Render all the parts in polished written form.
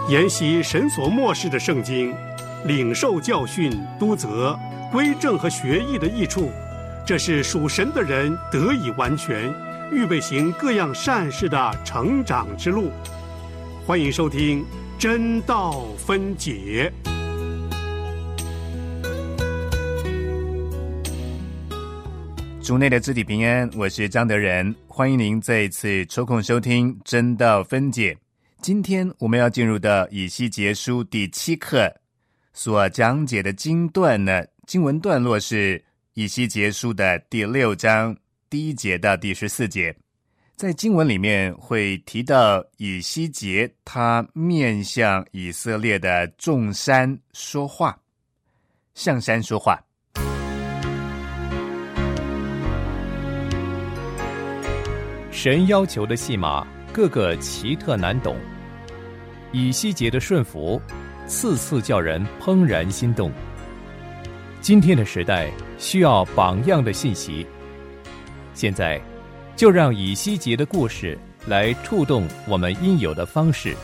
研习神所默示的圣经，领受教训、督责、归正和学艺的益处，这是属神的人得以完全，预备行各样善事的成长之路。欢迎收听真道分解。 主内的肢体平安，我是张德仁，欢迎您再一次抽空收听真道分解。今天我们要进入到以西结书第7课，所讲解的经段呢，经文段落是以西结书的第6章第1节到第14节。在经文里面会提到以西结他面向以色列的众山说话，向山说话。 神要求的戏码个个奇特难懂，以西结的顺服次次叫人怦然心动。今天的时代需要榜样的信息，现在就让以西结的故事来触动我们应有的方式。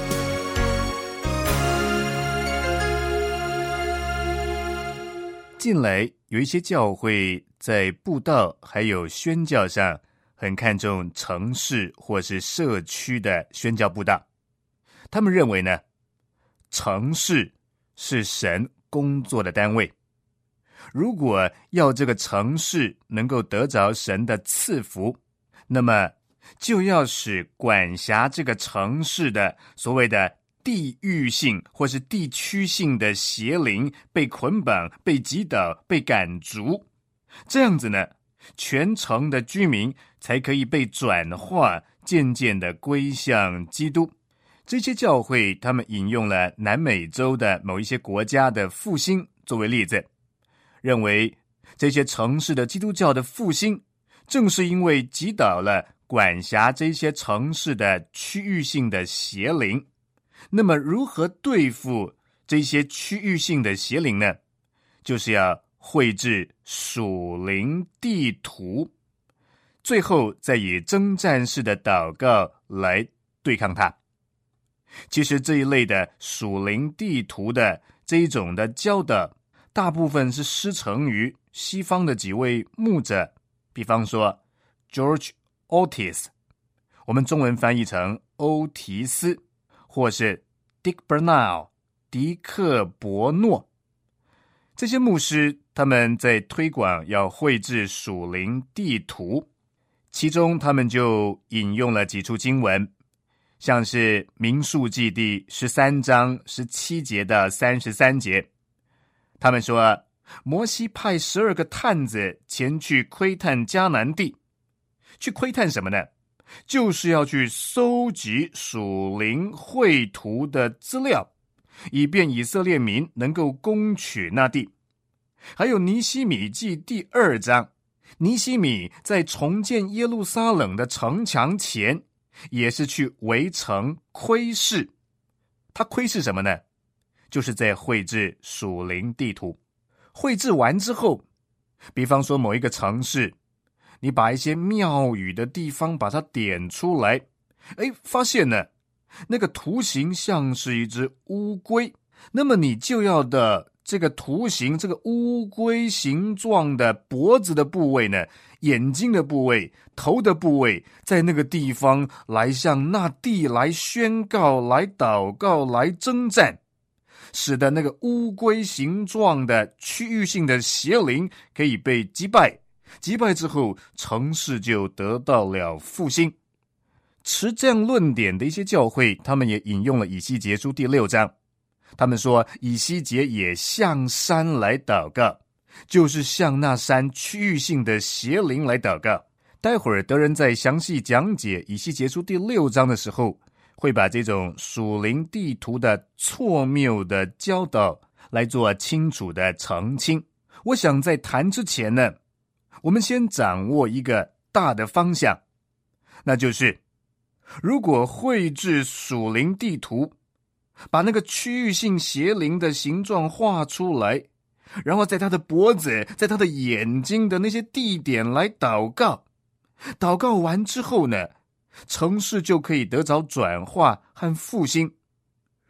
近来有一些教会在布道还有宣教上很看重城市或是社区的宣教布道。他们认为呢，城市是神工作的单位，如果要这个城市能够得着神的赐福，那么就要使管辖这个城市的所谓的地域性或是地区性的邪灵被捆绑、被击倒、被赶逐，这样子呢，全城的居民才可以被转化，渐渐的归向基督。这些教会他们引用了南美洲的某一些国家的复兴作为例子，认为这些城市的基督教的复兴正是因为击倒了管辖这些城市的区域性的邪灵。那么如何对付这些区域性的邪灵呢？就是要绘制属灵地图，最后再以征战式的祷告来对抗它。其实这一类的属灵地图的这一种的教导，大部分是师承于西方的几位牧者，比方说 George Otis， 我们中文翻译成欧提斯，或是 Dick Bernal 迪克伯诺。这些牧师他们在推广要绘制属灵地图，其中他们就引用了几处经文，像是民数记第13章17节到33节。他们说，摩西派12个探子前去窥探迦南地，去窥探什么呢？就是要去搜集属灵绘图的资料，以便以色列民能够攻取那地。还有尼希米记第2章，尼希米在重建耶路撒冷的城墙前，也是去围城窥视。他窥视什么呢？就是在绘制属灵地图。绘制完之后，比方说某一个城市，你把一些庙宇的地方把它点出来，发现呢，那个图形像是一只乌龟，那么你就要的这个图形，这个乌龟形状的脖子的部位呢，眼睛的部位，头的部位，在那个地方来向那地来宣告、来祷告、来征战，使得那个乌龟形状的区域性的邪灵可以被击败，击败之后城市就得到了复兴。持这样论点的一些教会，他们也引用了以西结书第6章，他们说以西结也向山来祷告，就是向那山区域性的邪灵来祷告。待会儿德仁在详细讲解以西结书第6章的时候，会把这种属灵地图的错谬的教导来做清楚的澄清。我想在谈之前呢，我们先掌握一个大的方向，那就是如果绘制属灵地图，把那个区域性邪灵的形状画出来，然后在他的脖子，在他的眼睛的那些地点来祷告，祷告完之后呢，城市就可以得着转化和复兴。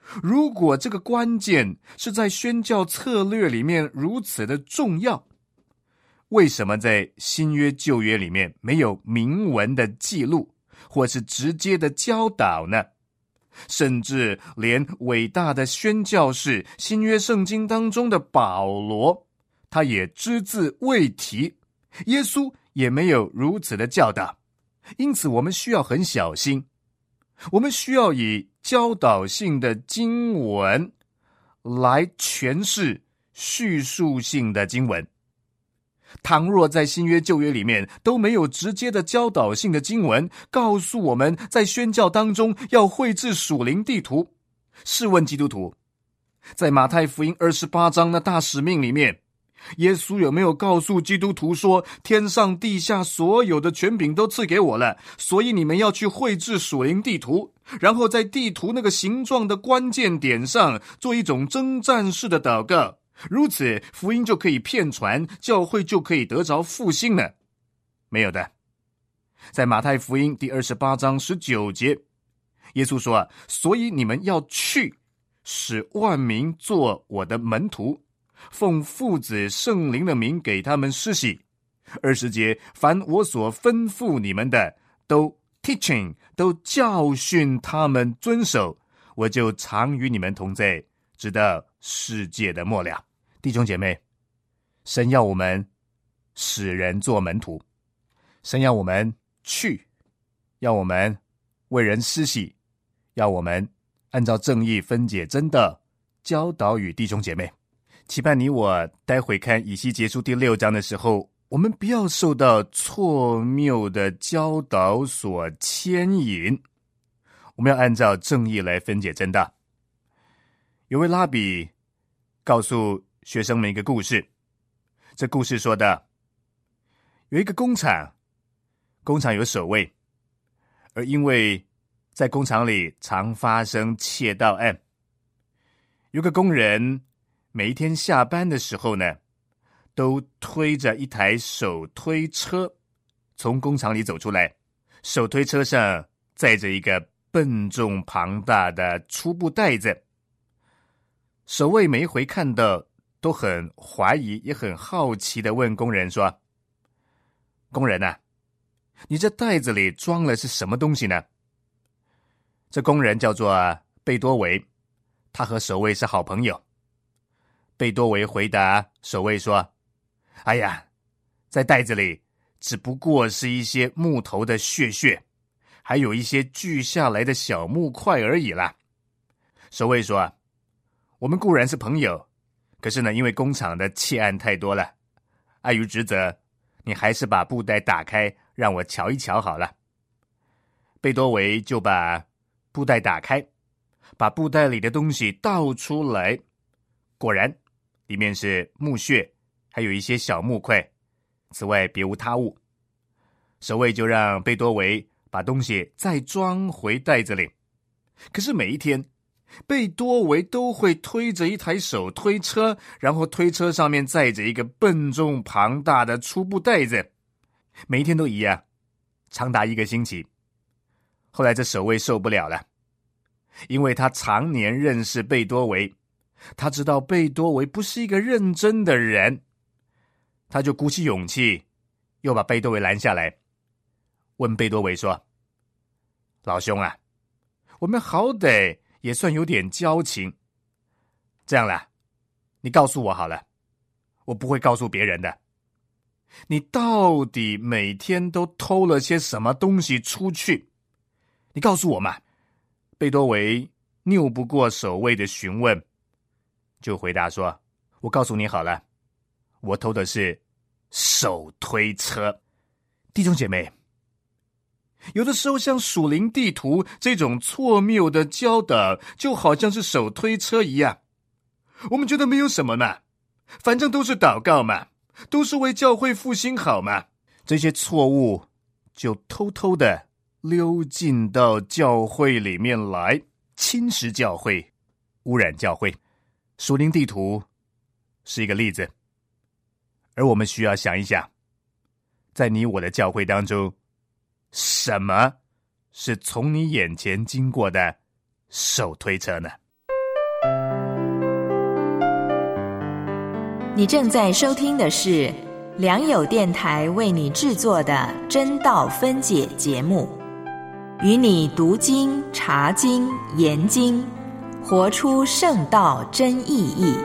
如果这个关键是在宣教策略里面如此的重要，为什么在新约旧约里面没有明文的记录或是直接的教导呢？甚至连伟大的宣教士新约圣经当中的保罗，他也只字未提，耶稣也没有如此的教导。因此我们需要很小心，我们需要以教导性的经文来诠释叙述性的经文。倘若在新约旧约里面都没有直接的教导性的经文告诉我们在宣教当中要绘制属灵地图，试问基督徒，在马太福音28章的大使命里面，耶稣有没有告诉基督徒说，天上地下所有的权柄都赐给我了，所以你们要去绘制属灵地图，然后在地图那个形状的关键点上做一种征战式的祷告，如此福音就可以遍传，教会就可以得着复兴呢？没有的。在马太福音第28章19节，耶稣说，所以你们要去，使万民做我的门徒，奉父子圣灵的名给他们施洗。20节，凡我所吩咐你们的，都 teaching， 都教训他们遵守，我就常与你们同在，直到世界的末了。弟兄姐妹，神要我们使人做门徒，神要我们去，要我们为人施洗，要我们按照正义分解真道，教导与弟兄姐妹。期盼你我待会看以西结书第6章的时候，我们不要受到错谬的教导所牵引，我们要按照正义来分解真道。有位拉比告诉学生们一个故事，这故事说的，有一个工厂有守卫，而因为在工厂里常发生窃盗案，有个工人每一天下班的时候呢，都推着一台手推车从工厂里走出来，手推车上载着一个笨重庞大的粗布袋子。守卫每一回看到都很怀疑也很好奇地问工人说，工人啊，你这袋子里装了是什么东西呢？这工人叫做贝多维，他和守卫是好朋友。贝多维回答守卫说，哎呀，在袋子里只不过是一些木头的屑，还有一些锯下来的小木块而已啦。守卫说，我们固然是朋友，可是呢，因为工厂的窃案太多了，碍于职责，你还是把布袋打开让我瞧一瞧好了。贝多维就把布袋打开，把布袋里的东西倒出来，果然里面是木屑，还有一些小木块，此外别无他物。守卫就让贝多维把东西再装回袋子里。可是每一天贝多维都会推着一台手推车，然后推车上面载着一个笨重庞大的粗布袋子，每一天都一样，长达1个星期。后来这守卫受不了了，因为他常年认识贝多维，他知道贝多维不是一个认真的人，他就鼓起勇气又把贝多维拦下来，问贝多维说，老兄啊，我们好歹也算有点交情，这样啦，你告诉我好了，我不会告诉别人的，你到底每天都偷了些什么东西出去？你告诉我嘛。贝多维拗不过守卫的询问，就回答说，我告诉你好了，我偷的是手推车。弟兄姐妹，有的时候像属灵地图这种错谬的教导，就好像是手推车一样，我们觉得没有什么嘛，反正都是祷告嘛，都是为教会复兴好嘛，这些错误就偷偷的溜进到教会里面来，侵蚀教会，污染教会。属灵地图是一个例子，而我们需要想一想，在你我的教会当中，什么是从你眼前经过的手推车呢？ 你正在收听的是良友电台为你制作的真道分解节目，与你读经、查经、研经，活出圣道真意义。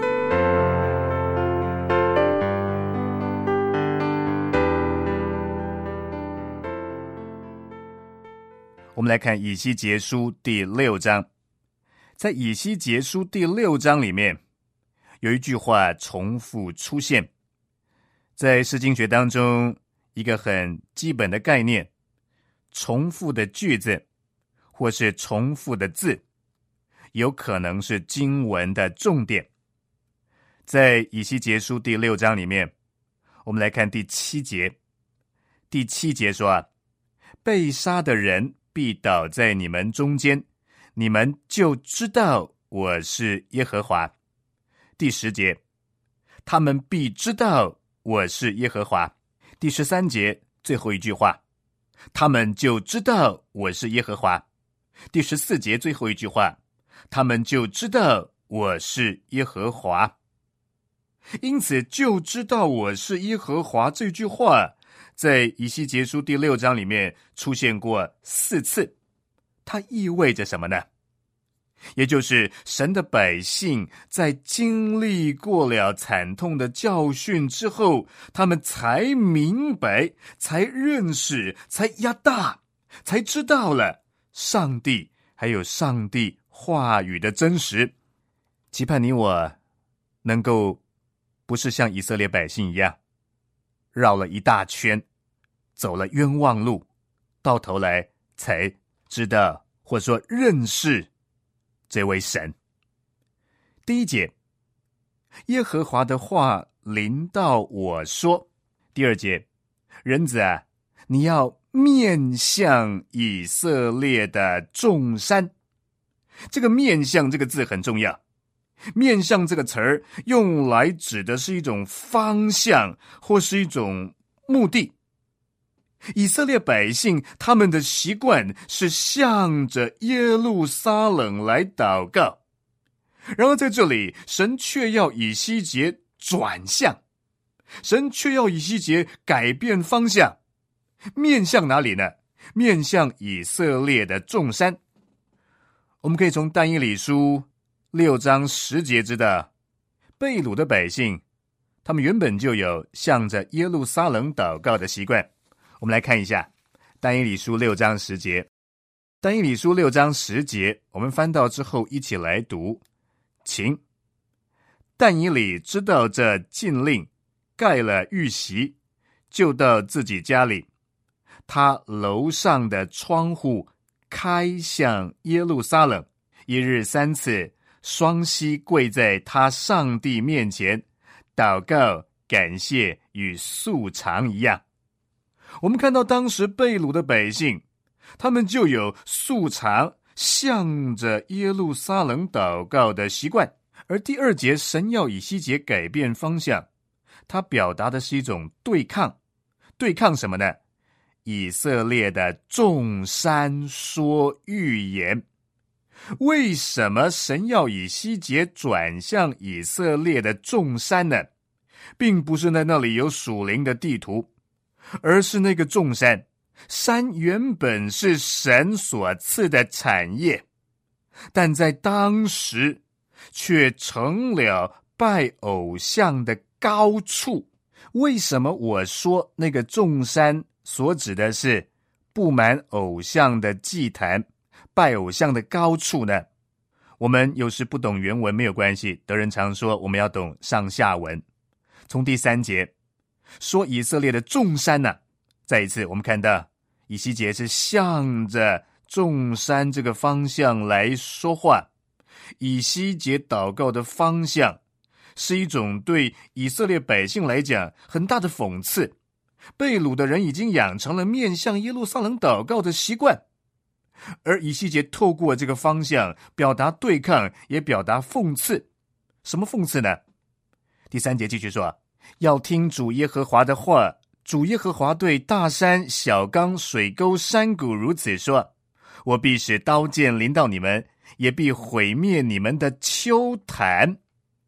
我们来看以西结书第6章。在以西结书第6章里面，有一句话重复出现。在诗经学当中，一个很基本的概念，重复的句子或是重复的字，有可能是经文的重点。在以西结书第6章里面，我们来看第7节。第7节说，被杀的人必倒在你们中间，你们就知道我是耶和华。第10节，他们必知道我是耶和华。第13节，最后一句话，他们就知道我是耶和华。第14节，最后一句话，他们就知道我是耶和华。因此，就知道我是耶和华这句话，在以西结书第6章里面出现过4次。它意味着什么呢？也就是神的百姓在经历过了惨痛的教训之后，他们才明白，才认识，才压大，才知道了上帝还有上帝话语的真实。期盼你我能够不是像以色列百姓一样绕了一大圈，走了冤枉路，到头来才知道或者说认识这位神。第1节，耶和华的话临到我说。第2节，人子啊，你要面向以色列的众山。这个面向这个字很重要。面向这个词儿用来指的是一种方向或是一种目的。以色列百姓他们的习惯是向着耶路撒冷来祷告，然而在这里神却要以西结转向，神却要以西结改变方向，面向哪里呢？面向以色列的众山。我们可以从但以理书6章10节知道，被掳的百姓他们原本就有向着耶路撒冷祷告的习惯。我们来看一下但以理书6章10节。但以理书6章10节，我们翻到之后一起来读。请，但以理知道这禁令，盖了玉席，就到自己家里，他楼上的窗户开向耶路撒冷，一日3次，双膝跪在他上帝面前，祷告感谢，与素常一样。我们看到当时被掳的百姓，他们就有素常向着耶路撒冷祷告的习惯。而第2节神要以西结改变方向，他表达的是一种对抗。对抗什么呢？以色列的众山说预言。为什么神要以西结转向以色列的众山呢？并不是在那里有属灵的地图，而是那个众山，山原本是神所赐的产业，但在当时却成了拜偶像的高处。为什么我说那个众山所指的是布满偶像的祭坛，拜偶像的高处呢？我们有时不懂原文没有关系，德人常说我们要懂上下文。从第3节说以色列的众山呢，再一次我们看到以西结是向着众山这个方向来说话。以西结祷告的方向是一种对以色列百姓来讲很大的讽刺。被掳的人已经养成了面向耶路撒冷祷告的习惯，而以西结透过这个方向表达对抗，也表达讽刺。什么讽刺呢？第3节继续说，要听主耶和华的话，主耶和华对大山、小冈、水沟、山谷如此说，我必使刀剑临到你们，也必毁灭你们的丘坛。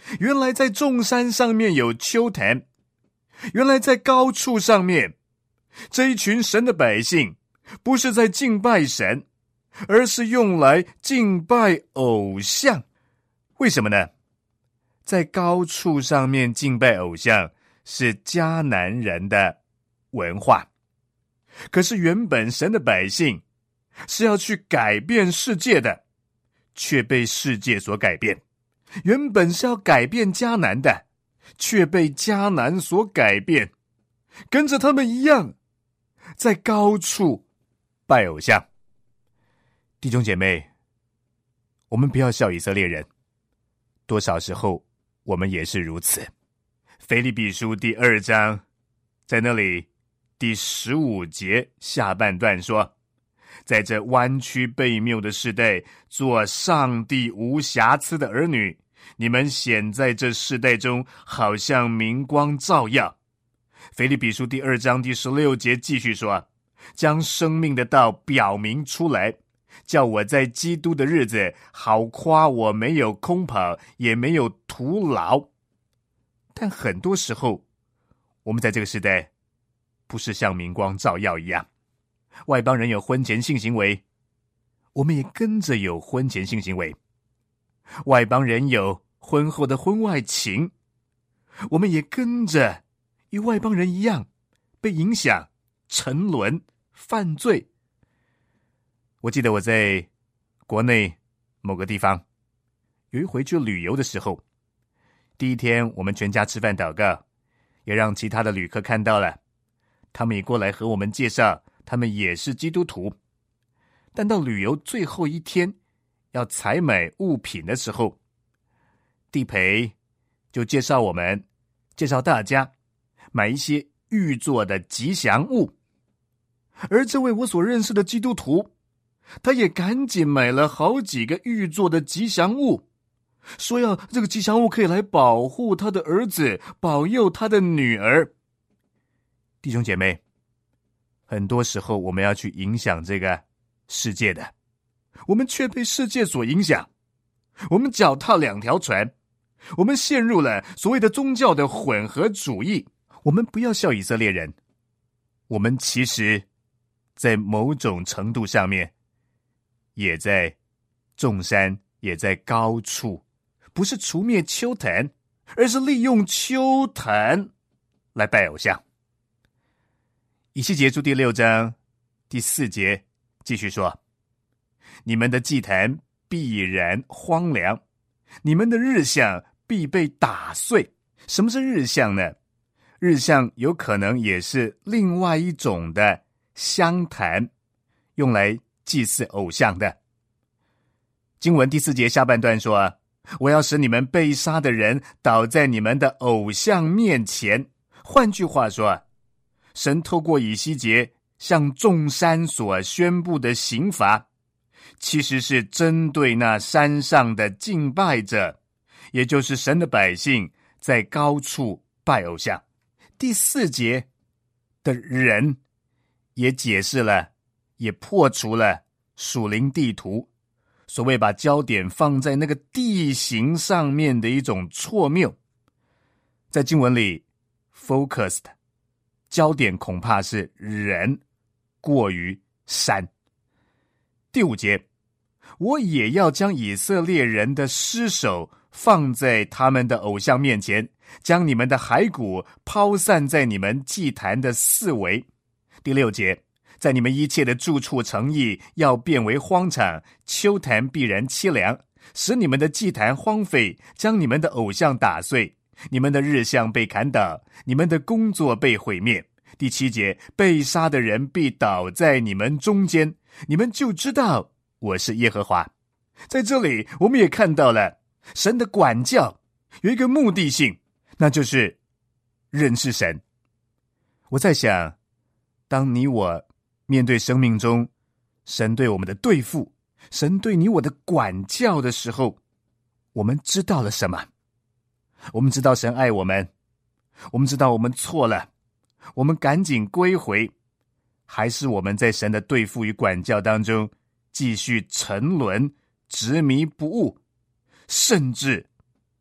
原来在众山上面有丘坛，原来在高处上面，这一群神的百姓不是在敬拜神，而是用来敬拜偶像。为什么呢？在高处上面敬拜偶像是迦南人的文化，可是原本神的百姓是要去改变世界的，却被世界所改变；原本是要改变迦南的，却被迦南所改变，跟着他们一样在高处拜偶像。弟兄姐妹，我们不要笑以色列人，多少时候我们也是如此。腓立比书第2章，在那里第15节下半段说，在这弯曲悖谬的世代，做上帝无瑕疵的儿女，你们显在这世代中，好像明光照耀。腓立比书第2章第16节继续说，将生命的道表明出来，叫我在基督的日子好夸我没有空跑，也没有徒劳。但很多时候，我们在这个时代不是像明光照耀一样，外邦人有婚前性行为，我们也跟着有婚前性行为；外邦人有婚后的婚外情，我们也跟着与外邦人一样被影响、沉沦、犯罪。我记得我在国内某个地方有一回去旅游的时候，第一天我们全家吃饭祷告，也让其他的旅客看到了，他们也过来和我们介绍他们也是基督徒。但到旅游最后一天要采买物品的时候，地陪就介绍大家买一些玉做的吉祥物。而这位我所认识的基督徒，他也赶紧买了好几个玉做的吉祥物，说要这个吉祥物可以来保护他的儿子，保佑他的女儿。弟兄姐妹，很多时候我们要去影响这个世界的，我们却被世界所影响，我们脚踏两条船，我们陷入了所谓的宗教的混合主义。我们不要笑以色列人，我们其实在某种程度上面也在众山，也在高处，不是除灭丘坛，而是利用丘坛来拜偶像。以西结书第6章第4节继续说，你们的祭坛必然荒凉，你们的日像必被打碎。什么是日像呢？日像有可能也是另外一种的香坛，用来祭祀偶像的。经文第4节下半段说，我要使你们被杀的人倒在你们的偶像面前。换句话说，神透过以西结向众山所宣布的刑罚，其实是针对那山上的敬拜者，也就是神的百姓在高处拜偶像。第4节的人也解释了，也破除了属灵地图所谓把焦点放在那个地形上面的一种错谬。在经文里 focused 焦点恐怕是人过于山。第5节，我也要将以色列人的尸首放在他们的偶像面前，将你们的骸骨抛散在你们祭坛的四围。第6节，在你们一切的住处城邑要变为荒场，丘坛必然凄凉，使你们的祭坛荒废，将你们的偶像打碎，你们的日像被砍倒，你们的工作被毁灭。第7节，被杀的人必倒在你们中间，你们就知道我是耶和华。在这里我们也看到了神的管教有一个目的性，那就是认识神。我在想，当你我面对生命中神对我们的对付，神对你我的管教的时候，我们知道了什么？我们知道神爱我们，我们知道我们错了，我们赶紧归回，还是我们在神的对付与管教当中继续沉沦，执迷不悟，甚至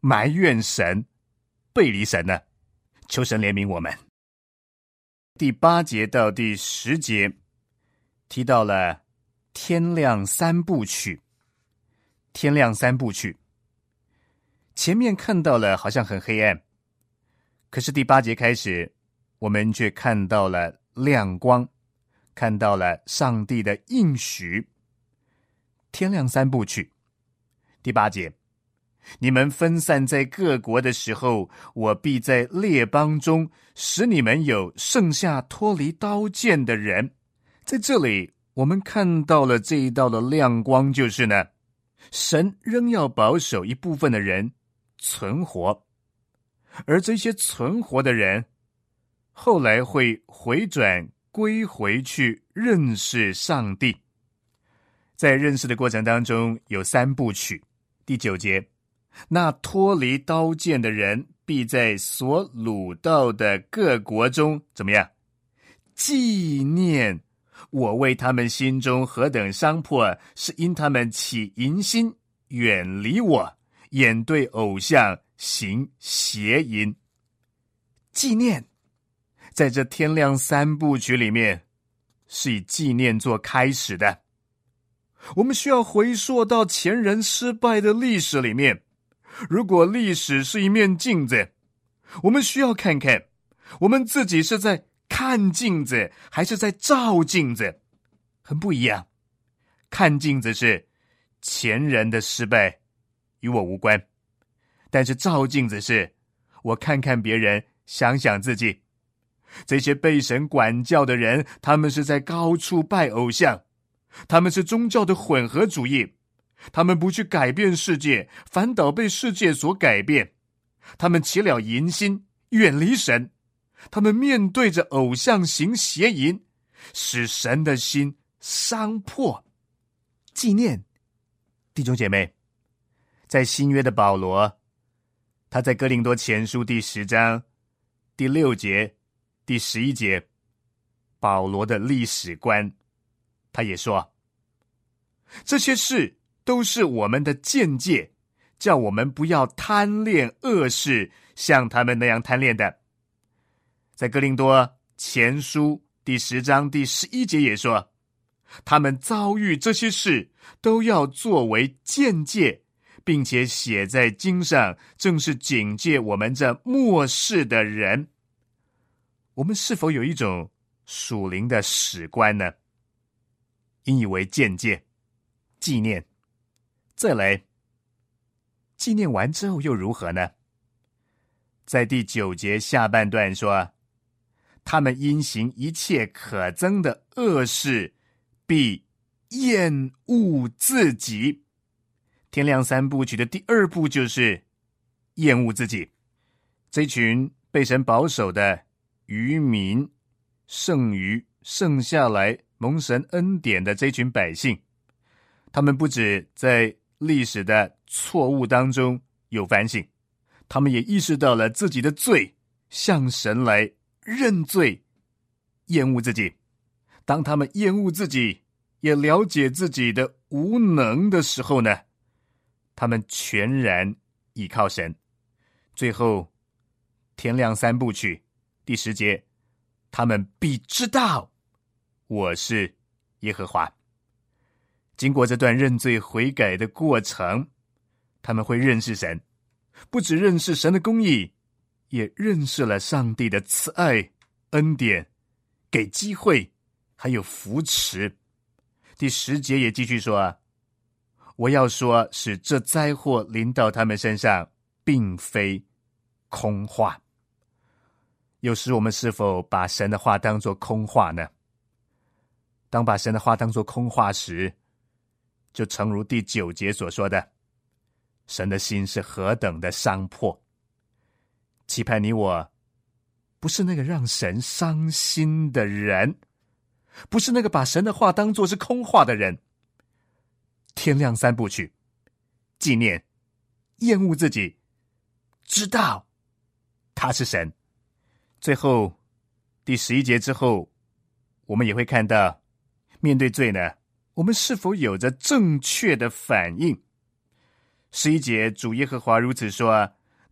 埋怨神、背离神呢？求神怜悯我们。第8节到第10节提到了天亮3部曲。天亮3部曲，前面看到了好像很黑暗，可是第8节开始，我们却看到了亮光，看到了上帝的应许。天亮3部曲，第8节，你们分散在各国的时候，我必在列邦中使你们有剩下脱离刀剑的人。在这里我们看到了这一道的亮光，就是呢，神仍要保守一部分的人存活，而这些存活的人后来会回转归回去认识上帝。在认识的过程当中有3部曲。第9节，那脱离刀剑的人必在所掳到的各国中怎么样？纪念我为他们心中何等伤迫，是因他们起淫心，远离我，眼对偶像行邪淫。纪念在这天亮3部曲里面是以纪念做开始的。我们需要回溯到前人失败的历史里面。如果历史是一面镜子，我们需要看看我们自己是在看镜子还是在照镜子，很不一样。看镜子是前人的失败与我无关，但是照镜子是我看看别人，想想自己。这些被神管教的人，他们是在高处拜偶像，他们是宗教的混合主义，他们不去改变世界，反倒被世界所改变。他们起了淫心，远离神，他们面对着偶像行邪淫，使神的心伤破。纪念弟兄姐妹，在新约的保罗，他在哥林多前书第10章第6节第11节，保罗的历史观，他也说，这些事都是我们的鉴戒，叫我们不要贪恋恶事，像他们那样贪恋的。在哥林多前书第10章第11节也说，他们遭遇这些事都要作为鉴戒，并且写在经上，正是警戒我们这末世的人。我们是否有一种属灵的史观呢？引以为鉴戒、纪念，再来纪念完之后又如何呢？在第9节下半段说，他们因行一切可憎的恶事，必厌恶自己。天亮3部曲的第2部就是厌恶自己。这群被神保守的渔民，剩余剩下来蒙神恩典的这群百姓，他们不止在历史的错误当中有反省，他们也意识到了自己的罪，向神来认罪，厌恶自己。当他们厌恶自己，也了解自己的无能的时候呢，他们全然倚靠神。最后天亮3部曲第10节，他们必知道我是耶和华。经过这段认罪悔改的过程，他们会认识神，不只认识神的公义，也认识了上帝的慈爱、恩典、给机会还有扶持。第10节也继续说，我要说使这灾祸临到他们身上，并非空话。有时我们是否把神的话当作空话呢？当把神的话当作空话时，就诚如第9节所说的，神的心是何等的伤破。期盼你我不是那个让神伤心的人，不是那个把神的话当作是空话的人。天亮3部曲，纪念，厌恶自己，知道他是神。最后第11节之后，我们也会看到，面对罪呢，我们是否有着正确的反应。11节，主耶和华如此说，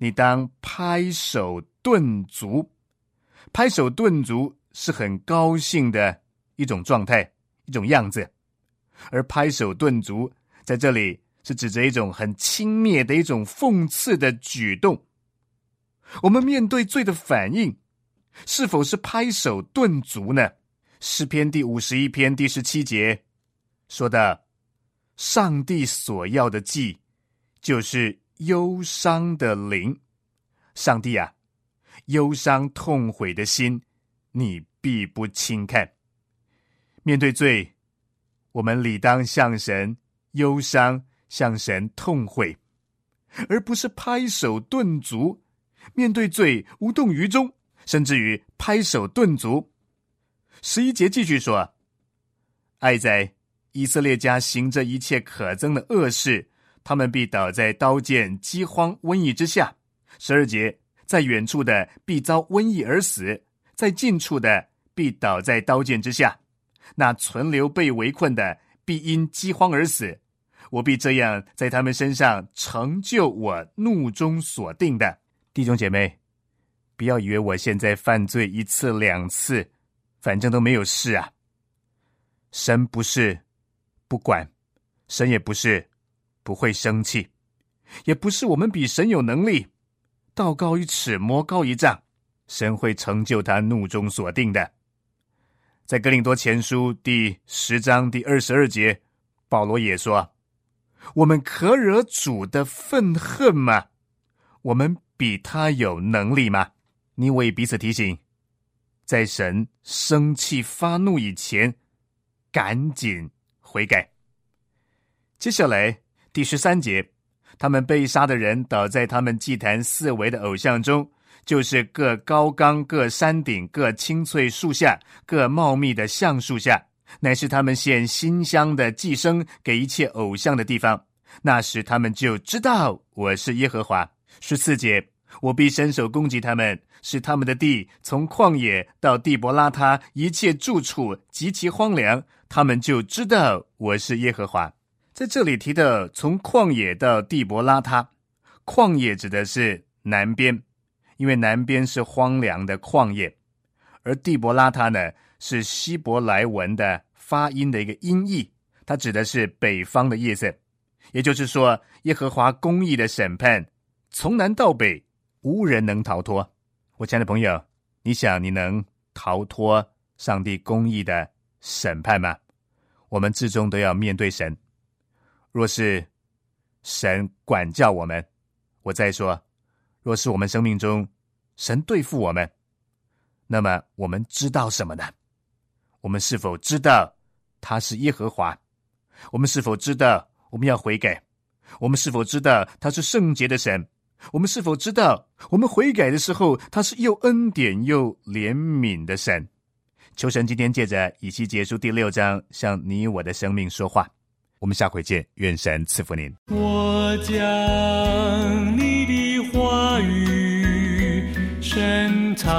你当拍手顿足。拍手顿足是很高兴的一种状态，一种样子。而拍手顿足在这里是指着一种很轻蔑的一种讽刺的举动。我们面对罪的反应是否是拍手顿足呢？诗篇第51篇第17节说到，上帝所要的祭就是忧伤的灵。上帝啊，忧伤痛悔的心你必不轻看。面对罪，我们理当向神忧伤，向神痛悔，而不是拍手顿足，面对罪无动于衷，甚至于拍手顿足。11节继续说，哀哉，以色列家行这一切可憎的恶事，他们必倒在刀剑、饥荒、瘟疫之下。12节，在远处的必遭瘟疫而死，在近处的必倒在刀剑之下。那存留被围困的必因饥荒而死，我必这样在他们身上成就我怒中所定的。弟兄姐妹，不要以为我现在犯罪1次2次反正都没有事啊。神不是不管，神也不是不会生气，也不是我们比神有能力，道高1尺魔高1丈，神会成就他怒中所定的。在哥林多前书第10章第22节，保罗也说，我们可惹主的愤恨吗？我们比他有能力吗？你我也彼此提醒，在神生气发怒以前赶紧悔改。接下来第13节，他们被杀的人倒在他们祭坛四围的偶像中，就是各高冈、各山顶、各青翠树下、各茂密的橡树下，乃是他们献馨香的祭牲给一切偶像的地方。那时他们就知道我是耶和华。14节，我必伸手攻击他们，使他们的地从旷野到地伯拉他一切住处极其荒凉，他们就知道我是耶和华。在这里提的从旷野到地伯拉他，旷野指的是南边，因为南边是荒凉的旷野，而地伯拉他呢是希伯来文的发音的一个音译，它指的是北方的意思。也就是说，耶和华公义的审判从南到北无人能逃脱。我亲爱的朋友，你想你能逃脱上帝公义的审判吗？我们至终都要面对神。若是神管教我们，我再说，若是我们生命中神对付我们，那么我们知道什么呢？我们是否知道他是耶和华？我们是否知道我们要悔改？我们是否知道他是圣洁的神？我们是否知道我们悔改的时候他是又恩典又怜悯的神？求神今天借着以西结书第6章向你我的生命说话。我们下回见，愿神赐福您。 我将你的话语深藏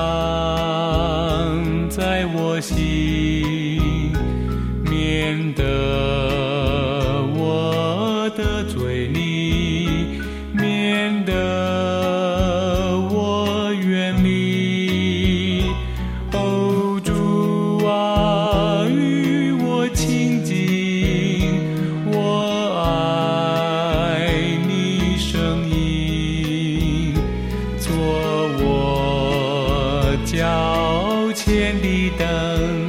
在我心，免得我得罪你，免得我远离。哦，主啊，与我亲近，我爱你声音，做我脚前的灯。